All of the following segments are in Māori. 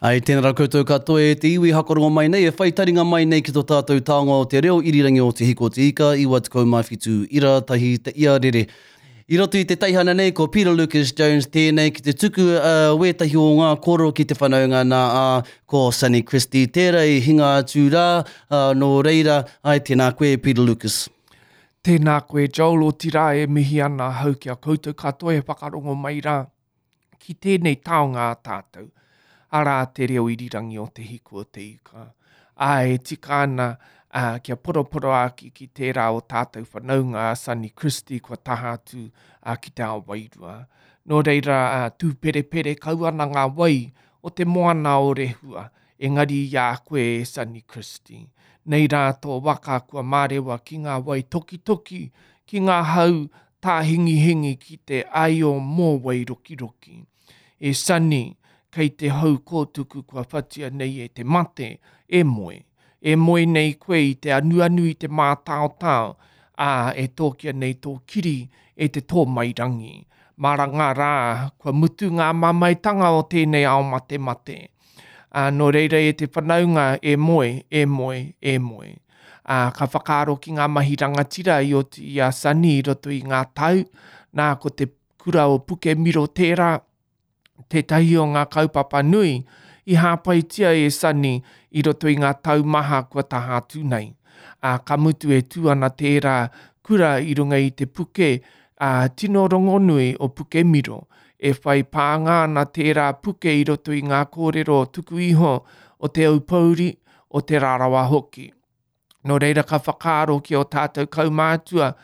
Ai, tēnā rā koutou katoa e te iwi hakorongo mai nei, e whaitaringa mai nei ki tō tātou taonga o te reo irirangi o te hiko te ika, iwa te kaumawhitu ira tahi te ia rere. I roto i te taihana nei, ko Peter Lucas Jones tēnei ki te tuku wētahi o ngā koro ki te whanaunga nā ko Sunny Christie. Tērā i hinga atu rā, no reira, ai tēnā koe Peter Lucas. Tēnā koe Joel o tira e mihi ana hau ki a koutou katoa e whakarongo mai rā ki tēnei taonga tātou. Ara te reo irirangi o te hiko o te ika. Ai, tika ana kia poroporo aki ki tērā o tātou whanaunga Sunny Christie kua taha atu ki te awairua. Nō reira tū pere pere kauana ngā wai o te moana o rehua, engari ia koe e Sunny Christie. Nei rā tō waka kua mārewa ki ngā wai toki toki, ki ngā hau tā hingi hingi ki te ai o mō wai roki roki. E Sunny, kei te hau kōtuku kua whatia nei e te mate, e moe. E moe nei koe i te anu anu i te mātao tao, e tōkia nei tō kiri e te tō mairangi. Maranga rā, kua mutu ngā mamaitanga o tēnei ao mate mate. Nō reira e te whanaunga e moe, e moe, e moe. Ka whakaaro ki ngā mahi rangatira i o te ia Sunny i roto i ngā tau, nā ko te kura o puke miro tērā, te tahi o ngā kaupapa nui, i hāpaitia e Sunny i roto i ngā taumaha kua taha atu nei. Ka mutu e tuana tērā kura i runga i te puke, tino rongonui o puke miro, e whai pānga na tērā puke i roto i ngā kōrero tuku iho o te aupauri o te rarawa hoki. Nō reira ka whakaaro ki o tātou kaumātua,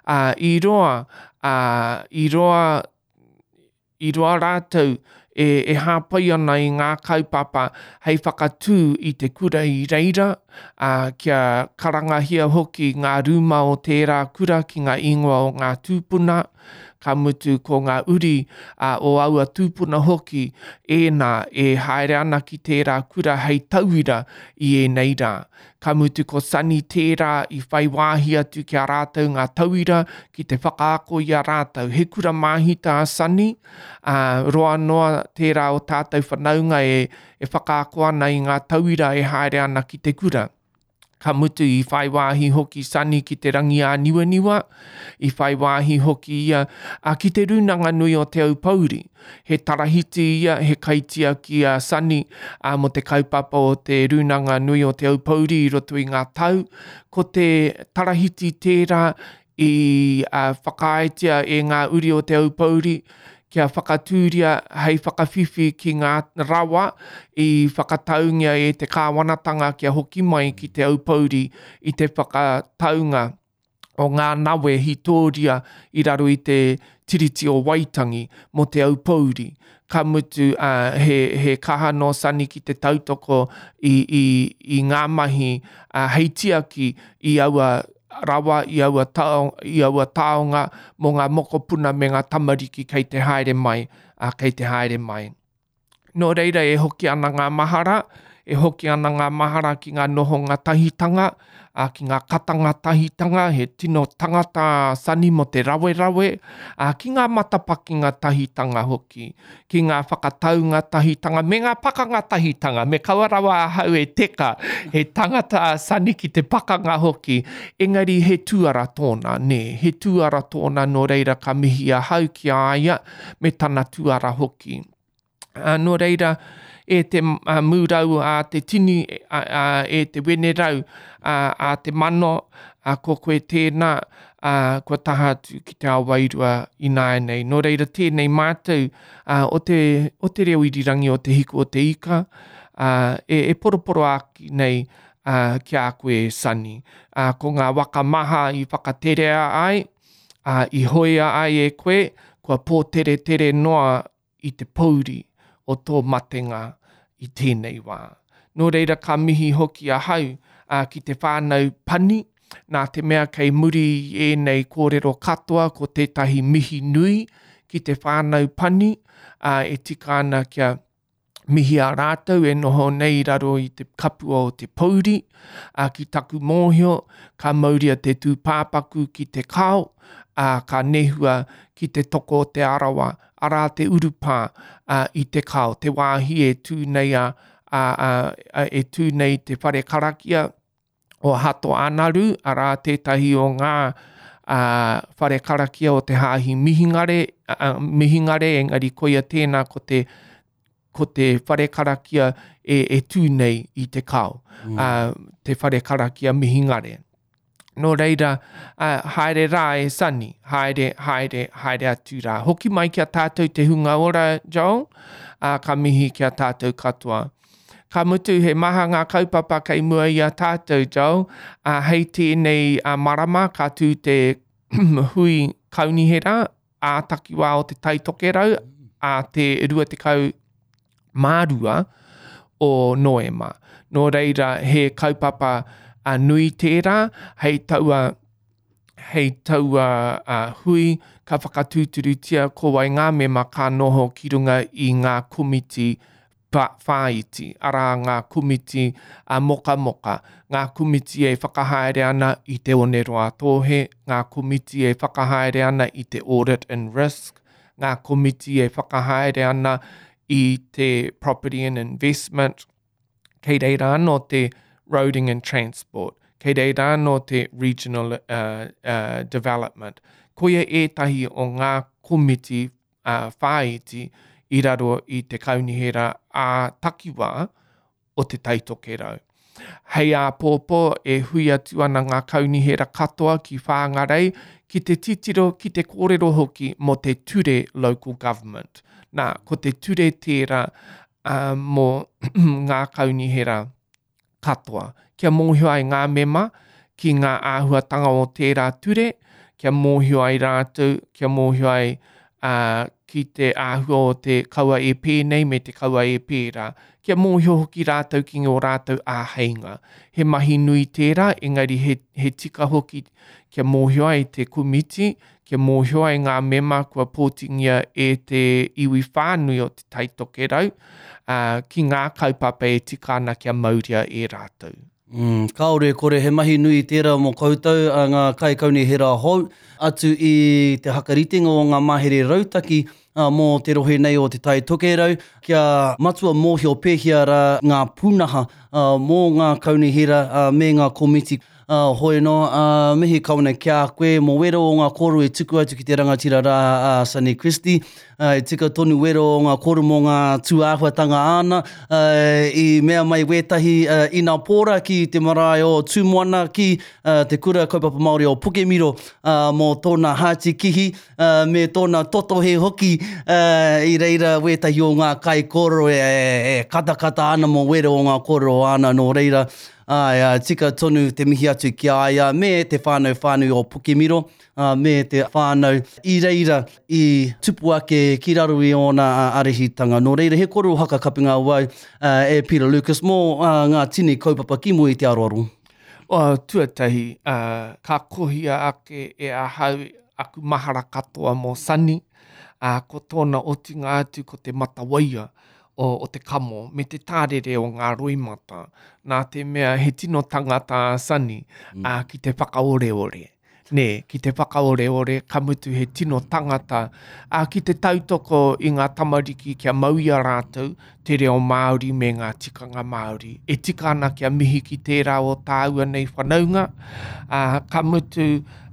i roa rātou e hāpai ana i ngā kaupapa hei whakatū i te kura i reira, kia karangahia hoki ngā rūma o tērā kura ki ngā ingoa o ngā tūpuna, ka mutu ko ngā uri o aua tūpuna hoki, e haere ana ki tērā kura hei tauira i e nei rā. Ka mutu ko Sunny tērā i whai wāhi atu ki a rātou ngā tauira ki te whakaako i a rātou. He kura māhita a Sunny, roa noa tērā o tātou whanaunga e whakaako ana i ngā tauira e haere ana ki te kura. Ka mutu i whai wāhi hoki Sunny ki te rangi a niwa niwa, i whai wāhi hoki ia ki te runanga nui o te aupauri. He tarahiti ia, he kaitia ki a Sunny mo te kaupapa o te runanga nui o te aupauri i roto i ngā tau. Ko te tarahiti tērā i whakaetia e ngā uri o te aupauri, kia whakatūria hei whakawhiwhi ki ngā rawa i whakataungia e te kāwanatanga kia hoki mai ki te aupauri i te whakataunga o ngā nawe hitoria i raro i te tiriti o Waitangi mo te aupauri. Ka mutu he kaha no Sunny ki te tautoko i ngā mahi hei tiaki i aua rawa i aua taonga mo ngā mokopuna me ngā tamariki kei te haere mai, Nō reira e hoki ana ngā mahara, ki ngā noho ngā tahitanga, ki ngā katanga tahitanga, he tino tangata Sunny mo te rawe, ki ngā matapaki ngā tahitanga hoki, ki ngā whakataunga tahitanga, me ngā pakanga tahitanga, me kawarawa hau e teka, he tangata Sunny ki te pakanga hoki, engari he tuara tōna, he tuara tōna nō reira ka mihi a hau ki a aia, me tana tuara hoki. Nō reira, e te mūrau a te tini, e te wenerau a te mano, ko koe tēnā, kua taha atu ki te awairua i nāenei. Nō reira tēnei mātou, o te reo irirangi o te hiko o te ika, e poroporo aki nei ki a koe Sunny. Ko ngā waka maha i whakaterea ai, i hoia ai e koe, kua pōtere tere noa i te pauri o tō matenga i tēnei wā. Nō reira ka mihi hoki a hau ki te whānau pani, nā te mea kei muri e nei kōrero katoa ko tētahi mihi nui ki te whānau pani, e tika ana kia mihi a rātou e noho nei raro i te kapua o te pauri, ki taku mōhio, ka mauria te tūpāpaku ki te kao, ka nehua ki te toko o te arawa, ara te urupā i te kao, te wāhi e tū nei a e tū nei te whare karakia o Hato Anaru, ara tētahi o ngā whare karakia o te hāhi mihingare, engari koia tēnā ko te whare karakia e tū nei i te kao, te whare karakia mihingare. Nō reira, haere rā e sani, haere atu rā. Hoki mai kia tātou te hunga ora, Joel, ka mihi kia tātou katoa. Ka mutu he maha ngā kaupapa kei mua i a tātou, Joel, hei tēnei marama ka tū te hui kaunihera, takiwā o te taitokerau, te 20 mārua o Noema. Nō reira, he kaupapa nui tērā, hei taua hui, ka whakatūturutia ko wai ngā mema ka noho ki runga i ngā kumiti whāiti, ara ngā kumiti moka, ngā kumiti e whakahaere ana i te Oneroa Tohe, ngā kumiti e whakahaere ana i te Audit and Risk, ngā kumiti e whakahaere ana i te Property and Investment, kei reira anō te Roading and Transport, kei reira anō te Regional Development. Koia ētahi o ngā komiti whāiti i raro i te kaunihera a takiwā o te taitokerau. Hei a pōpō e hui atu ana ngā kaunihera katoa ki whāngarei, ki te titiro, ki te kōrero hoki mo te ture local government. Nā, ko te ture tērā mō ngā kaunihera katoa. Kia mōhio ai ngā mema ki ngā āhuatanga o tērā ture, kia mōhio ai rātou, kia mōhio ai ki te āhua o te kaua e pēnei me te kaua e pērā. Kia mōhio hoki rātou ki ngō rātou āheinga. He mahi nui tērā, engari he tika hoki kia mōhio ai te kumiti, kia mōhio ai ngā mema kua pōtingia e te iwi whānui o te taitokerau, ki ngā kaupapa e tika ana kia mauria e rātou. Kāore kore he mahi nui tērā mō koutou a ngā kai kaunihera hou atu i te hakaritenga o ngā mahere rautaki mō te rohe nei o te taitokerau. Kia matua mōhio pēhia rā ngā pūnaha mō ngā kaunihera me ngā komiti. Hoi no, mihi kauna kia koe, mō wero o ngā koro e tuku atu ki te rangatira rā Sunny Christie. E tika tonu wero o ngā koro mō ngā tūāhuatanga āna. I mea mai wetahi ina pōra ki te marae o Tūmoana ki te kura kaupapa Māori o Pukemiro mō tōna hāti kihi me tōna toto he hoki i reira wetahi o ngā kai koro e katakata ana mō wero o ngā koro ana no reira. Tika tonu te mihi atu ki aia me te whānau o Pukemiro, me te whānau i reira i tupu ake ki raro i ona arehitanga. Nō reira, he koro haka kapinga wai e Peter Lucas mō ngā tini kaupapa ki mo i te aroaro. Tuatahi, ka kohia ake e ahau aku mahara katoa mō Sunny, ko tōna otinga atu ko te matawaia o te kamo, me te tārere o ngā roimata, nā te mea he tino tangata Sunny ki te whakaoreore. Ne, ki te whakaoreore, ka mutu he tino tangata ki te tautoko i ngā tamariki kia mauia rātou, te reo Māori me ngā tikanga Māori. E tika ana kia mihi ki tērā o tāua nei whanaunga, ka mutu,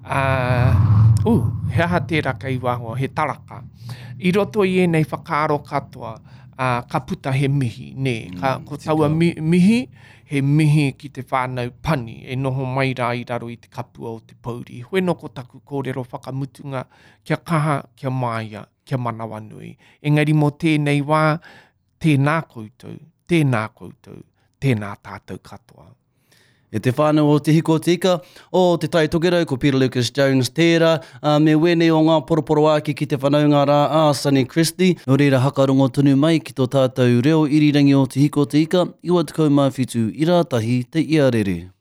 he aha tērā kei waho, he taraka. I roto i nei whakaaro katoa, ka puta he mihi, ne, ko taua mihi, he mihi ki te whānau pani, e noho mai rā i raro i te kapua o te pauri. Hoi no ko taku kōrero whakamutunga, kia kaha, kia maia, kia manawa nui. Engari mo tēnei wā, tēnā koutou, tēnā tātou katoa. E te whānau o te hiko tika o te taitokerau ko Peter Lucas Jones tērā, me wene o ngā poroporo ake ki te whanaunga rā Sunny Christie. No reira hakarongo tonu mai ki tō tātou reo irirangi o te hiko tika, iwa te kaumawhitu i rātahi te iarere.